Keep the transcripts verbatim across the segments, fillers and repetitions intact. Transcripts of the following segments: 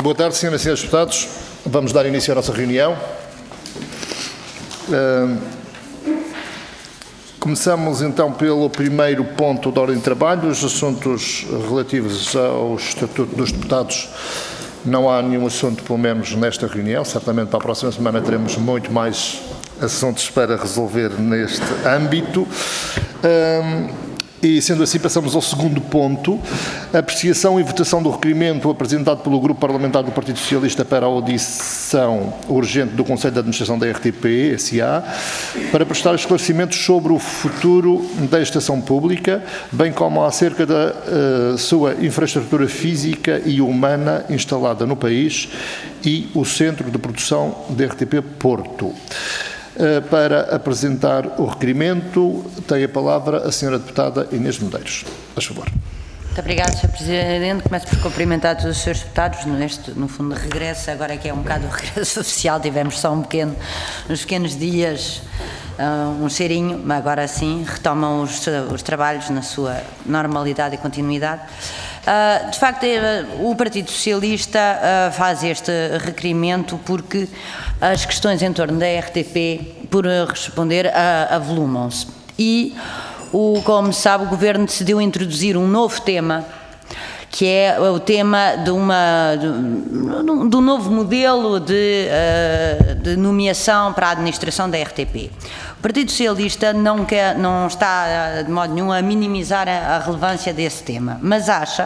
Boa tarde, senhoras e senhores deputados. Vamos dar início à nossa reunião. Uh, começamos então pelo primeiro ponto da ordem de trabalho, os assuntos relativos ao Estatuto dos Deputados. Não há nenhum assunto, pelo menos nesta reunião. Certamente para a próxima semana teremos muito mais assuntos para resolver neste âmbito. Uh, E, sendo assim, passamos ao segundo ponto, apreciação e votação do requerimento apresentado pelo Grupo Parlamentar do Partido Socialista para a audição urgente do Conselho de Administração da R T P S A, para prestar esclarecimentos sobre o futuro da estação pública, bem como acerca da uh, sua infraestrutura física e humana instalada no país e o Centro de Produção da R T P Porto. Para apresentar o requerimento, tem a palavra a senhora deputada Inês Medeiros. Por favor. Muito obrigada, senhor Presidente. Começo por cumprimentar todos os senhores deputados neste, no fundo, regresso, agora que é um bocado o regresso oficial, tivemos só um pequeno, uns pequenos dias, uh, um cheirinho, mas agora sim retomam os, os trabalhos na sua normalidade e continuidade. Uh, de facto, uh, o Partido Socialista uh, faz este requerimento porque as questões em torno da R T P, por responder, uh, avolumam-se. E, o, como se sabe, o Governo decidiu introduzir um novo tema, que é o tema de, uma, de, de um novo modelo de, uh, de nomeação para a administração da R T P. O Partido Socialista não, quer, não está de modo nenhum a minimizar a, a relevância desse tema, mas acha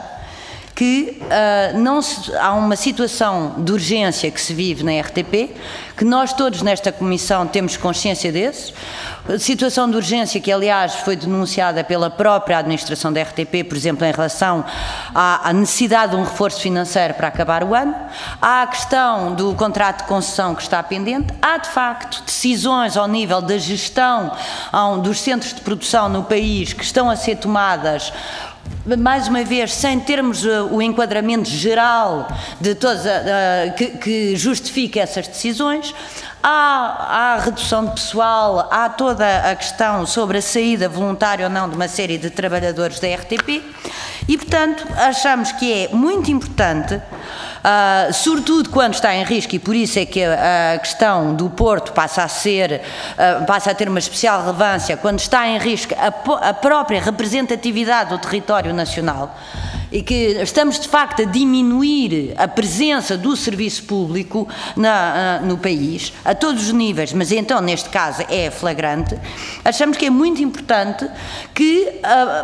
que uh, não se, há uma situação de urgência que se vive na R T P, que nós todos nesta Comissão temos consciência desse, situação de urgência que, aliás, foi denunciada pela própria administração da R T P, por exemplo, em relação à, à necessidade de um reforço financeiro para acabar o ano, há a questão do contrato de concessão que está pendente, há, de facto, decisões ao nível da gestão um, dos centros de produção no país que estão a ser tomadas, mais uma vez, sem termos uh, o enquadramento geral de todas, uh, que, que justifique essas decisões. Há, há a redução de pessoal, há toda a questão sobre a saída voluntária ou não de uma série de trabalhadores da R T P e, portanto, achamos que é muito importante, uh, sobretudo quando está em risco, e por isso é que a, a questão do Porto passa a ser, uh, passa a ter uma especial relevância, quando está em risco a, a própria representatividade do território nacional, e que estamos de facto a diminuir a presença do serviço público na, no país, a todos os níveis, mas então neste caso é flagrante. Achamos que é muito importante que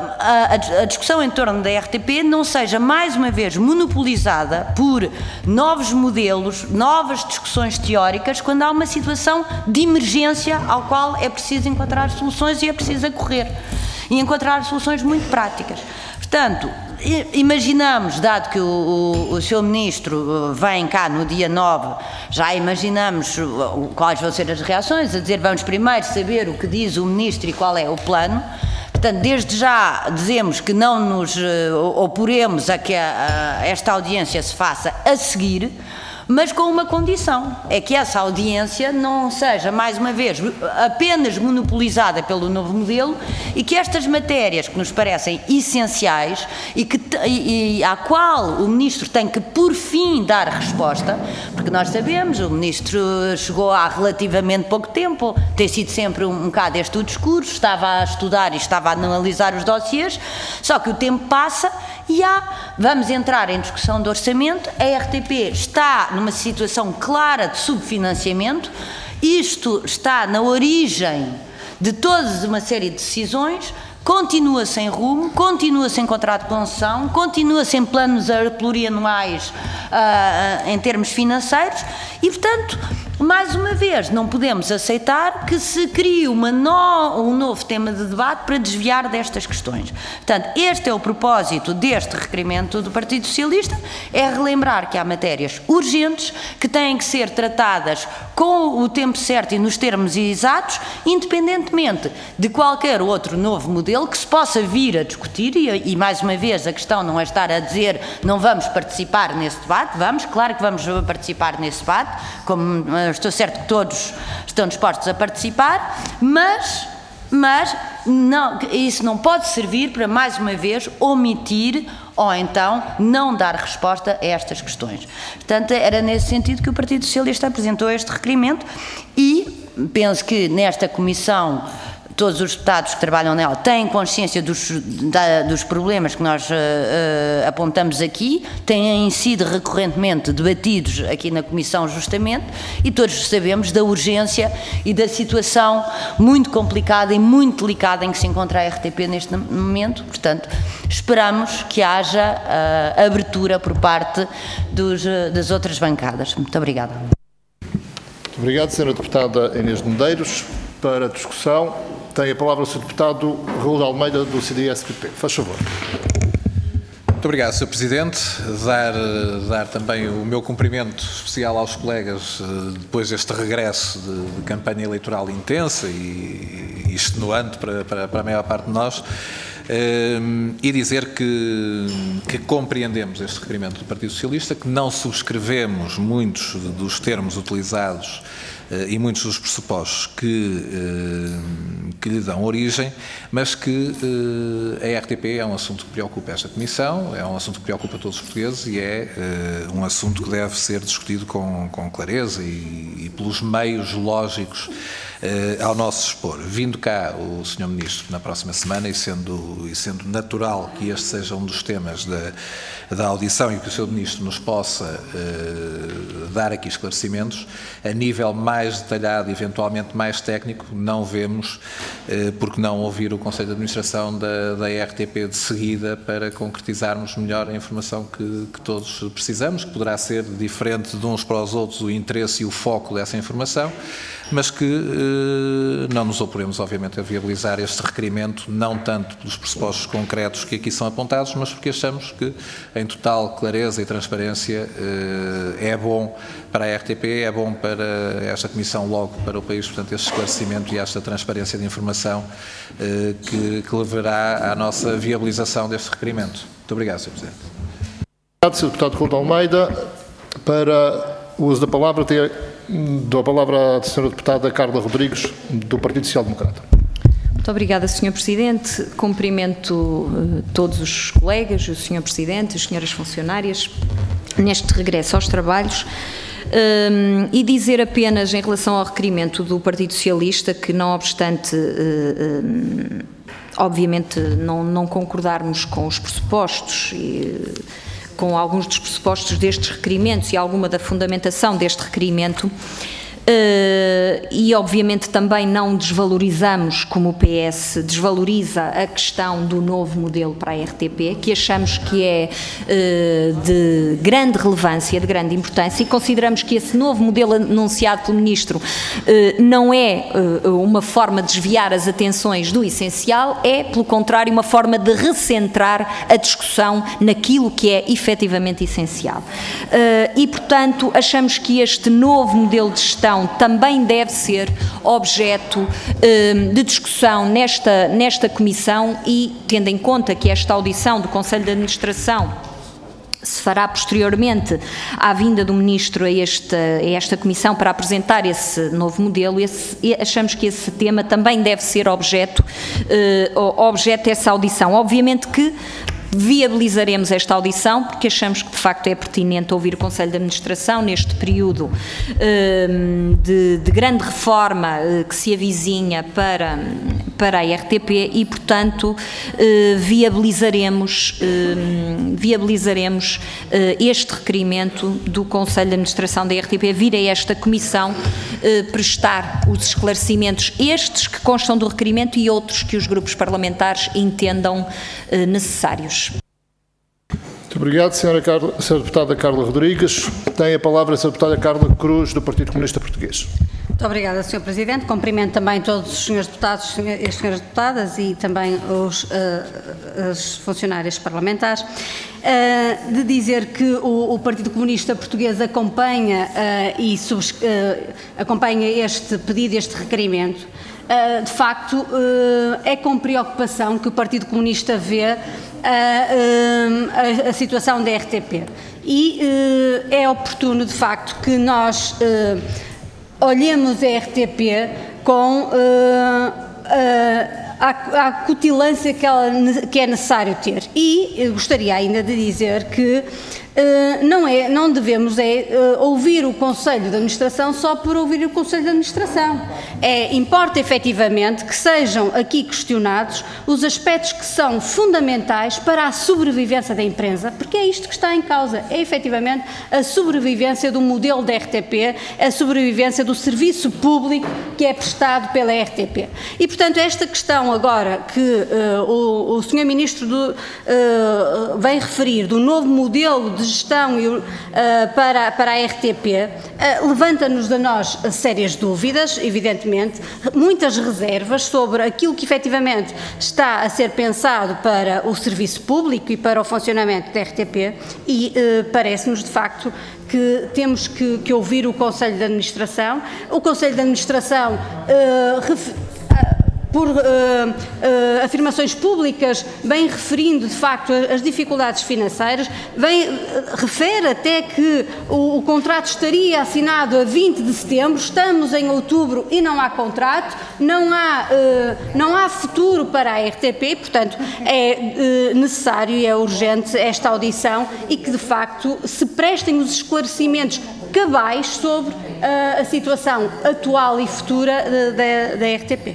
a, a, a discussão em torno da R T P não seja mais uma vez monopolizada por novos modelos, novas discussões teóricas, quando há uma situação de emergência ao qual é preciso encontrar soluções e é preciso acorrer e encontrar soluções muito práticas. Portanto, imaginamos, dado que o, o, o senhor Ministro vem cá no dia nove, já imaginamos quais vão ser as reações, a dizer vamos primeiro saber o que diz o Ministro e qual é o plano. Portanto, desde já dizemos que não nos oporemos a que a, a esta audiência se faça a seguir, mas com uma condição, é que essa audiência não seja, mais uma vez, apenas monopolizada pelo novo modelo e que estas matérias que nos parecem essenciais e, que, e, e à qual o Ministro tem que, por fim, dar resposta, porque nós sabemos, o Ministro chegou há relativamente pouco tempo, tem sido sempre um, um bocado este o discurso, estava a estudar e estava a analisar os dossiês, só que o tempo passa e há, vamos entrar em discussão de orçamento, a R T P está numa situação clara de subfinanciamento, isto está na origem de toda uma série de decisões, continua sem rumo, continua sem contrato de concessão, continua sem planos plurianuais uh, em termos financeiros e, portanto, mais uma vez, não podemos aceitar que se crie uma no, um novo tema de debate para desviar destas questões. Portanto, este é o propósito deste requerimento do Partido Socialista, é relembrar que há matérias urgentes que têm que ser tratadas com o tempo certo e nos termos exatos, independentemente de qualquer outro novo modelo que se possa vir a discutir, e, e mais uma vez a questão não é estar a dizer não vamos participar nesse debate, vamos, claro que vamos participar nesse debate, como estou certo que todos estão dispostos a participar, mas, mas não, isso não pode servir para, mais uma vez, omitir ou então não dar resposta a estas questões. Portanto, era nesse sentido que o Partido Socialista apresentou este requerimento e penso que nesta comissão todos os deputados que trabalham nela têm consciência dos, da, dos problemas que nós uh, uh, apontamos aqui, têm sido recorrentemente debatidos aqui na Comissão justamente, e todos sabemos da urgência e da situação muito complicada e muito delicada em que se encontra a R T P neste momento. Portanto, esperamos que haja uh, abertura por parte dos, uh, das outras bancadas. Muito obrigada. Muito obrigado, senhora Deputada Inês de Medeiros. Para a discussão, tem a palavra o senhor Deputado Raul de Almeida, do C D S P P. Faz favor. Muito obrigado, senhor Presidente. Dar, dar também o meu cumprimento especial aos colegas depois deste regresso de, de campanha eleitoral intensa e, e extenuante para, para, para a maior parte de nós. Um, e dizer que, que compreendemos este requerimento do Partido Socialista, que não subscrevemos muitos dos termos utilizados uh, e muitos dos pressupostos que, uh, que lhe dão origem, mas que uh, a R T P é um assunto que preocupa esta Comissão, é um assunto que preocupa todos os portugueses e é uh, um assunto que deve ser discutido com, com clareza e, e pelos meios lógicos Uh, ao nosso dispor. Vindo cá o senhor Ministro na próxima semana e sendo, e sendo natural que este seja um dos temas da, da audição e que o senhor Ministro nos possa uh, dar aqui esclarecimentos, a nível mais detalhado, eventualmente mais técnico, não vemos uh, porque não ouvir o Conselho de Administração da, da R T P de seguida para concretizarmos melhor a informação que, que todos precisamos, que poderá ser diferente de uns para os outros o interesse e o foco dessa informação, mas que eh, não nos oporemos, obviamente, a viabilizar este requerimento, não tanto pelos pressupostos concretos que aqui são apontados, mas porque achamos que, em total clareza e transparência, eh, é bom para a R T P, é bom para esta Comissão, logo para o país, portanto, este esclarecimento e esta transparência de informação eh, que, que levará à nossa viabilização deste requerimento. Muito obrigado, senhor Presidente. Obrigado, senhor Deputado Raul de Almeida. Para o uso da palavra, tem Dou a palavra à senhora Deputada Carla Rodrigues, do Partido Social Democrata. Muito obrigada, senhor Presidente. Cumprimento uh, todos os colegas, o senhor Presidente, as senhoras funcionárias, neste regresso aos trabalhos. Um, e dizer apenas, em relação ao requerimento do Partido Socialista, que não obstante, uh, um, obviamente, não, não concordarmos com os pressupostos e com alguns dos pressupostos destes requerimentos e alguma da fundamentação deste requerimento, Uh, e obviamente também não desvalorizamos, como o P S desvaloriza, a questão do novo modelo para a R T P, que achamos que é uh, de grande relevância, de grande importância, e consideramos que esse novo modelo anunciado pelo Ministro uh, não é uh, uma forma de desviar as atenções do essencial, é, pelo contrário, uma forma de recentrar a discussão naquilo que é efetivamente essencial. Uh, e, portanto, achamos que este novo modelo de gestão também deve ser objeto um, de discussão nesta, nesta Comissão e, tendo em conta que esta audição do Conselho de Administração se fará posteriormente à vinda do Ministro a esta, a esta Comissão para apresentar esse novo modelo, esse, achamos que esse tema também deve ser objeto, uh, objeto dessa audição. Obviamente que viabilizaremos esta audição, porque achamos que de facto é pertinente ouvir o Conselho de Administração neste período um, de, de grande reforma uh, que se avizinha para, para a R T P e, portanto, uh, viabilizaremos, uh, viabilizaremos uh, este requerimento do Conselho de Administração da R T P vir a esta Comissão uh, prestar os esclarecimentos, estes que constam do requerimento e outros que os grupos parlamentares entendam uh, necessários. Muito obrigado, senhora, Carla, senhora Deputada Carla Rodrigues. Tem a palavra a senhora Deputada Carla Cruz, do Partido Comunista Português. Muito obrigada, senhor Presidente. Cumprimento também todos os senhores deputados e as senhoras deputadas e também os, uh, as funcionárias parlamentares. Uh, de dizer que o, o Partido Comunista Português acompanha, uh, e subs, uh, acompanha este pedido, este requerimento. Uh, de facto, uh, é com preocupação que o Partido Comunista vê A, a, a situação da R T P e uh, é oportuno de facto que nós uh, olhemos a R T P com uh, à, à cutilância que, ela, que é necessário ter. E gostaria ainda de dizer que Uh, não, é, não devemos é, uh, ouvir o Conselho de Administração só por ouvir o Conselho de Administração. É, importa efetivamente que sejam aqui questionados os aspectos que são fundamentais para a sobrevivência da empresa, porque é isto que está em causa, é efetivamente a sobrevivência do modelo da R T P, a sobrevivência do serviço público que é prestado pela R T P. E, portanto, esta questão agora que uh, o, o senhor Ministro do, uh, vem referir do novo modelo de de gestão uh, para, para a R T P uh, levanta-nos a nós sérias dúvidas, evidentemente, muitas reservas sobre aquilo que efetivamente está a ser pensado para o serviço público e para o funcionamento da R T P e uh, parece-nos de facto que temos que, que ouvir o Conselho de Administração. O Conselho de Administração uh, ref, por uh, uh, afirmações públicas, bem referindo de facto as dificuldades financeiras, bem, uh, refere até que o, o contrato estaria assinado a vinte de setembro, estamos em outubro e não há contrato, não há, uh, não há futuro para a R T P, portanto é uh, necessário e é urgente esta audição e que de facto se prestem os esclarecimentos cabais sobre uh, a situação atual e futura uh, da, da R T P.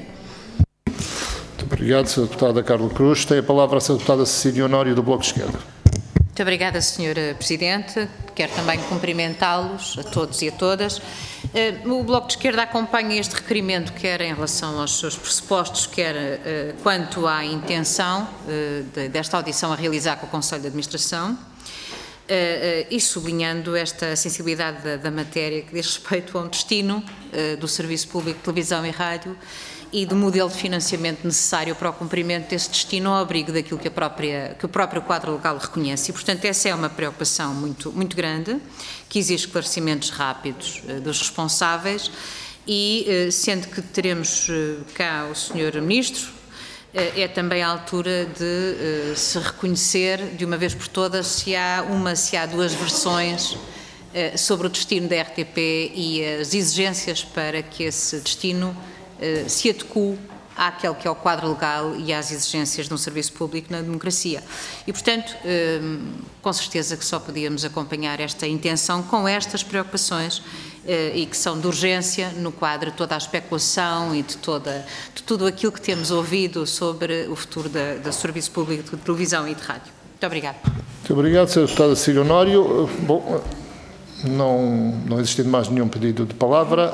Obrigado, senhora Deputada Carla Cruz. Tem a palavra a senhora Deputada Cecília Honório, do Bloco de Esquerda. Muito obrigada, senhora Presidente. Quero também cumprimentá-los, a todos e a todas. O Bloco de Esquerda acompanha este requerimento, quer em relação aos seus pressupostos, quer quanto à intenção desta audição a realizar com o Conselho de Administração. E sublinhando esta sensibilidade da, da matéria que diz respeito ao destino do Serviço Público de Televisão e Rádio e do modelo de financiamento necessário para o cumprimento desse destino ao abrigo daquilo que, a própria, que o próprio quadro legal reconhece. E, portanto, essa é uma preocupação muito, muito grande, que exige esclarecimentos rápidos dos responsáveis e, sendo que teremos cá o senhor Ministro, é também a altura de uh, se reconhecer de uma vez por todas se há uma, se há duas versões uh, sobre o destino da R T P e as exigências para que esse destino uh, se adeque àquele que é o quadro legal e às exigências de um serviço público na democracia. E, portanto, uh, com certeza que só podíamos acompanhar esta intenção com estas preocupações e que são de urgência no quadro de toda a especulação e de, toda, de tudo aquilo que temos ouvido sobre o futuro da, do Serviço Público de Televisão e de Rádio. Muito obrigada. Muito obrigado, senhora Deputada Cecília Honório. Bom, não, não existindo mais nenhum pedido de palavra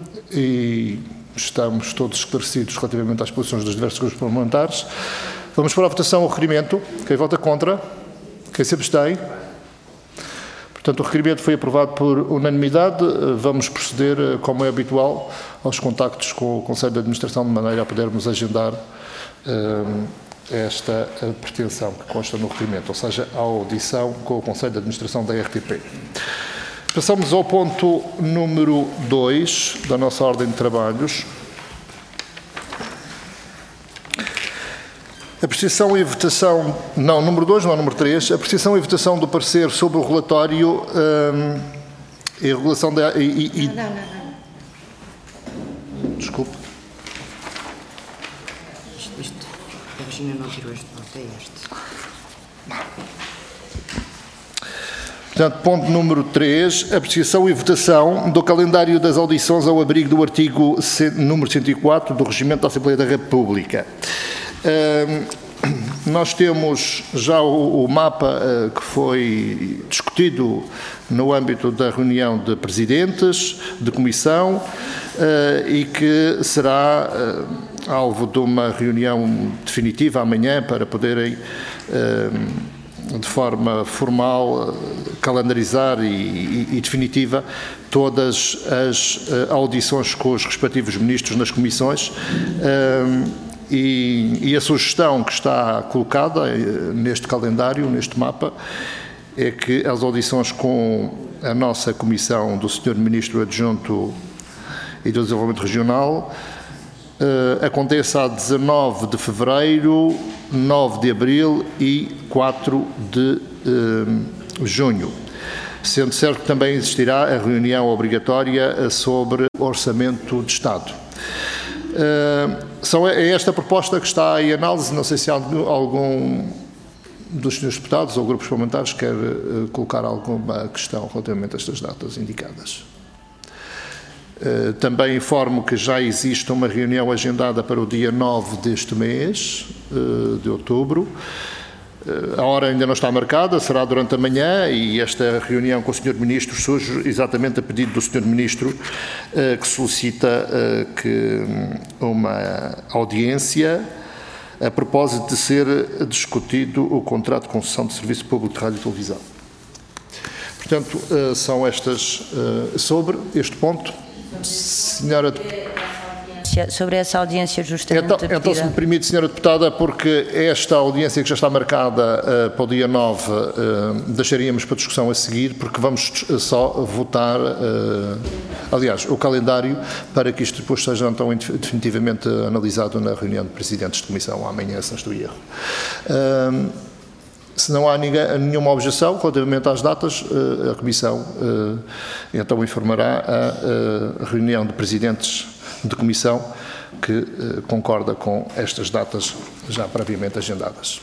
e estamos todos esclarecidos relativamente às posições dos diversos grupos parlamentares. Vamos para a votação ao requerimento. Quem vota contra? Quem se abstém? Portanto, o requerimento foi aprovado por unanimidade. Vamos proceder, como é habitual, aos contactos com o Conselho de Administração, de maneira a podermos agendar uh, esta pretensão que consta no requerimento, ou seja, a audição com o Conselho de Administração da R T P. Passamos ao ponto número dois da nossa ordem de trabalhos. Apreciação e votação, não, número dois, não, número três, apreciação e votação do parecer sobre o relatório um, e a regulação da... E, e, não, não, não, não. Desculpe. Isto, isto, a Virginia não tirou este, não tem este. Portanto, ponto número três, apreciação e votação do calendário das audições ao abrigo do artigo número cento e quatro do Regimento da Assembleia da República. Uh, nós temos já o, o mapa uh, que foi discutido no âmbito da reunião de presidentes de comissão uh, e que será uh, alvo de uma reunião definitiva amanhã para poderem, uh, de forma formal, uh, calendarizar e, e, e definitiva todas as uh, audições com os respectivos ministros nas comissões. Uh, E, e a sugestão que está colocada neste calendário, neste mapa, é que as audições com a nossa comissão do senhor Ministro Adjunto e do Desenvolvimento Regional uh, aconteça a dezanove de fevereiro, nove de abril e quatro de uh, junho. Sendo certo que também existirá a reunião obrigatória sobre o Orçamento de Estado. São, é esta proposta que está em análise, não sei se há algum dos senhores deputados ou grupos parlamentares quer colocar alguma questão relativamente a estas datas indicadas. Também informo que já existe uma reunião agendada para o dia nove deste mês, de outubro. A hora ainda não está marcada, será durante a manhã, e esta reunião com o senhor Ministro surge exatamente a pedido do senhor Ministro, que solicita que uma audiência a propósito de ser discutido o contrato de concessão de serviço público de rádio e televisão. Portanto, são estas, sobre este ponto, senhora deputada. Sobre essa audiência justamente Então, pedida. então, se me permite, senhora Deputada, porque esta audiência que já está marcada uh, para o dia nove, uh, deixaríamos para discussão a seguir, porque vamos só votar, uh, aliás, o calendário, para que isto depois seja então definitivamente analisado na reunião de presidentes de comissão, amanhã, se não estou em erro. Uh, Se não há ninguém, nenhuma objeção relativamente às datas, uh, a Comissão uh, então informará a, a reunião de presidentes de comissão que uh, concorda com estas datas já previamente agendadas.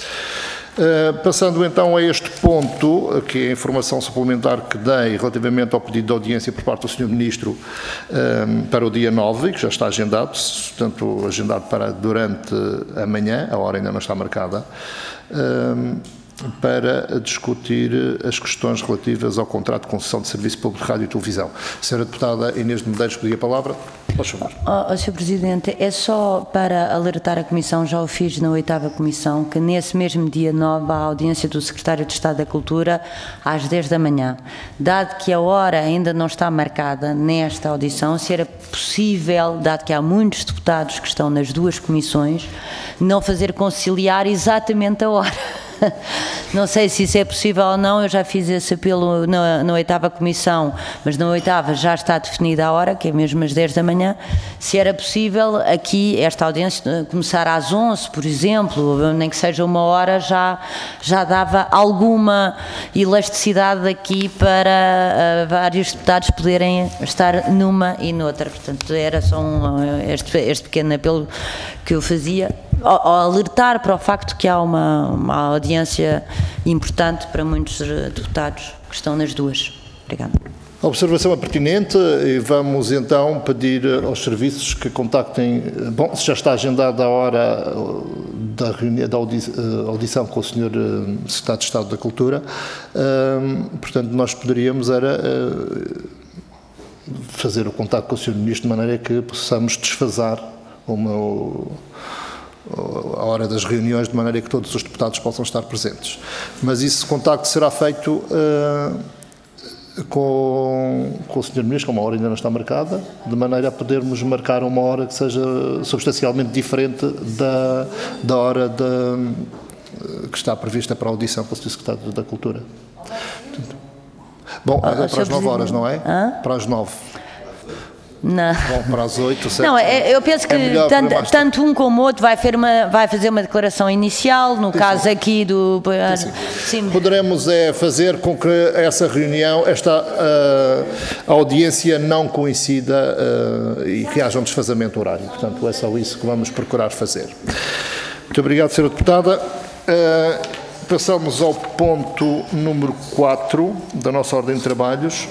Uh, passando então a este ponto, que é a informação suplementar que dei relativamente ao pedido de audiência por parte do senhor Ministro um, para o dia nove, que já está agendado, portanto agendado para durante a manhã, a hora ainda não está marcada, um, para discutir as questões relativas ao contrato de concessão de serviço público de rádio e televisão. Senhora Deputada Inês de Medeiros, pedia a palavra. Por favor. Oh, oh, senhor Presidente, é só para alertar a Comissão, já o fiz na oitava Comissão, que nesse mesmo dia nove há a audiência do Secretário de Estado da Cultura às dez da manhã. Dado que a hora ainda não está marcada nesta audição, se era possível, dado que há muitos deputados que estão nas duas comissões, não fazer conciliar exatamente a hora. Não sei se isso é possível ou não, eu já fiz esse apelo na, na oitava comissão, mas na oitava já está definida a hora, que é mesmo às dez da manhã, se era possível aqui esta audiência começar às onze, por exemplo, nem que seja uma hora, já, já dava alguma elasticidade aqui para uh, vários deputados poderem estar numa e noutra. Portanto, era só um, este, este pequeno apelo que eu fazia, ao alertar para o facto que há uma, uma audiência importante para muitos deputados que estão nas duas. Obrigada. A observação é pertinente e vamos então pedir aos serviços que contactem, bom, se já está agendada a hora da, reunião, da audição com o senhor Secretário de Estado da Cultura, portanto nós poderíamos era fazer o contacto com o senhor Ministro de maneira que possamos desfasar uma... a hora das reuniões, de maneira que todos os deputados possam estar presentes. Mas esse contacto será feito uh, com, com o senhor Ministro, como a hora ainda não está marcada, de maneira a podermos marcar uma hora que seja substancialmente diferente da, da hora de, que está prevista para a audição com o senhor Secretário da Cultura. Portanto, bom, oh, é para as nove horas, não é? Hã? Para as nove. Não. Bom, para as oito, sete. Não, é, eu penso que é tanto, tanto um como o outro vai, uma, vai fazer uma declaração inicial, no sim, caso sim. aqui do... Sim, sim. Poderemos é, fazer com que essa reunião, esta uh, audiência não coincida uh, e que haja um desfazamento horário. Portanto, é só isso que vamos procurar fazer. Muito obrigado, senhora Deputada. Uh, passamos ao ponto número quatro da nossa ordem de trabalhos.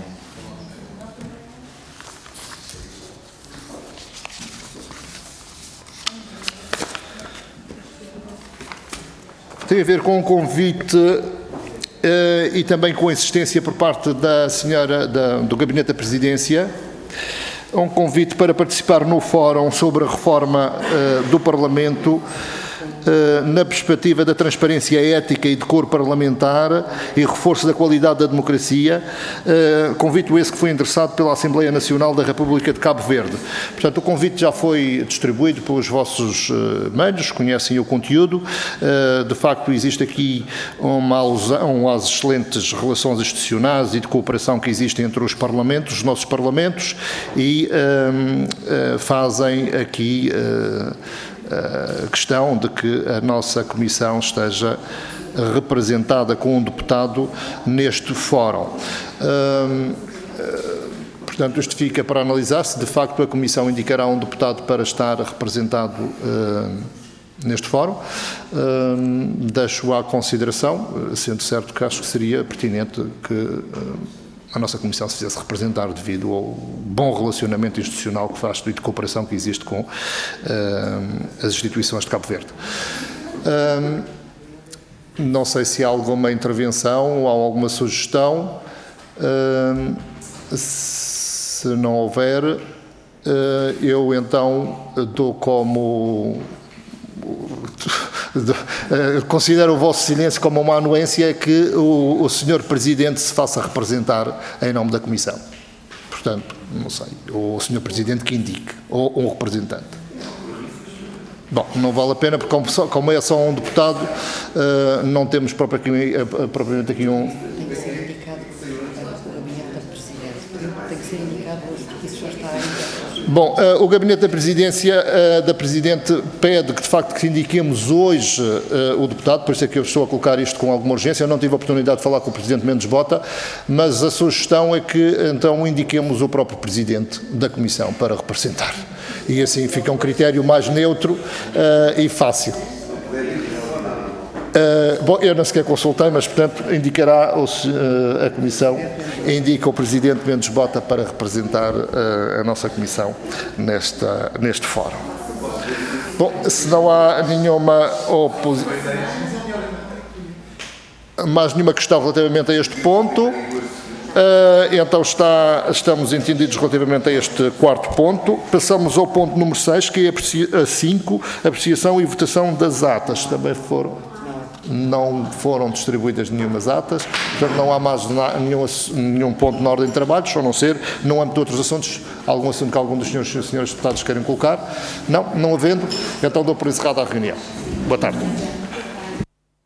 Tem a ver com um convite uh, e também com a insistência por parte da senhora da, do Gabinete da Presidência, um convite para participar no fórum sobre a reforma uh, do Parlamento uh, na perspectiva da transparência ética e decoro parlamentar e reforço da qualidade da democracia, uh, convite esse que foi endereçado pela Assembleia Nacional da República de Cabo Verde. Portanto, o convite já foi distribuído pelos vossos uh, meios, conhecem o conteúdo. Uh, de facto, existe aqui uma alusão às excelentes relações institucionais e de cooperação que existem entre os parlamentos, os nossos parlamentos, e uh, uh, fazem aqui uh, a questão de que a nossa Comissão esteja representada com um deputado neste fórum. Uh, uh, portanto, isto fica para analisar se de facto a Comissão indicará um deputado para estar representado uh, neste fórum. Uh, deixo à consideração, sendo certo que acho que seria pertinente que uh, a nossa Comissão se fizesse representar devido ao bom relacionamento institucional que faz e de cooperação que existe com uh, as instituições de Cabo Verde. Uh, não sei se há alguma intervenção ou alguma sugestão. Uh, se não houver, uh, eu então dou como... considero o vosso silêncio como uma anuência que o, o senhor Presidente se faça representar em nome da Comissão. Portanto, não sei, o senhor Presidente que indique, ou um representante. Bom, não vale a pena, porque como, só, como é só um deputado, uh, não temos propriamente, uh, propriamente aqui um... Tem que ser indicado o gabinete da Presidência. Tem que ser indicado, porque isso já está aí. Bom, uh, o Gabinete da Presidência, uh, da Presidente pede que de facto que indiquemos hoje uh, o deputado, por isso é que eu estou a colocar isto com alguma urgência. Eu não tive a oportunidade de falar com o Presidente Mendes Bota, mas a sugestão é que então indiquemos o próprio Presidente da Comissão para representar. E assim fica um critério mais neutro uh, e fácil. Uh, bom, eu não sequer consultei, mas portanto indicará o, uh, a Comissão, indica o Presidente Mendes Bota para representar uh, a nossa Comissão nesta, neste fórum. Bom, se não há nenhuma oposição, mais nenhuma questão relativamente a este ponto, uh, então está, estamos entendidos relativamente a este quarto ponto. Passamos ao ponto número seis, que é a cinco, apreciação e votação das atas. Também foram... Não foram distribuídas nenhumas atas, portanto não há mais nenhum, nenhum ponto na ordem de trabalhos, a não ser, no âmbito de outros assuntos, algum assunto que algum dos senhores e senhores deputados querem colocar. Não, não havendo, então dou por encerrada a reunião. Boa tarde.